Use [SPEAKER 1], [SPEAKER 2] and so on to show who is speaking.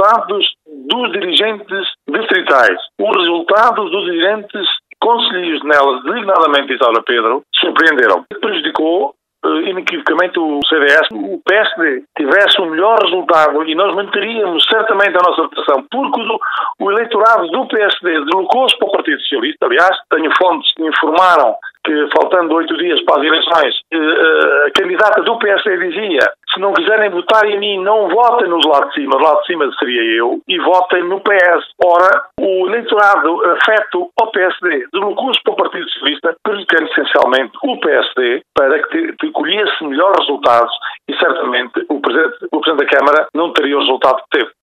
[SPEAKER 1] resultados dos dirigentes distritais, os resultados dos dirigentes concelhios nelas, designadamente Isaura Pedro, surpreenderam. Prejudicou inequivocamente o CDS. O PSD tivesse um melhor resultado e nós manteríamos certamente a nossa votação, porque o eleitorado do PSD deslocou-se para o Partido Socialista. Aliás, tenho fontes que me informaram que, faltando 8 dias para as eleições, a candidata do PSD dizia: se não quiserem votar em mim, não votem nos lá de cima. O lado de cima seria eu, e votem no PS. Ora, o eleitorado afeto ao PSD deslocou-se para o Partido Socialista, prejudicando essencialmente o PSD para que colhesse melhores resultados, e certamente o Presidente da Câmara não teria o resultado que teve.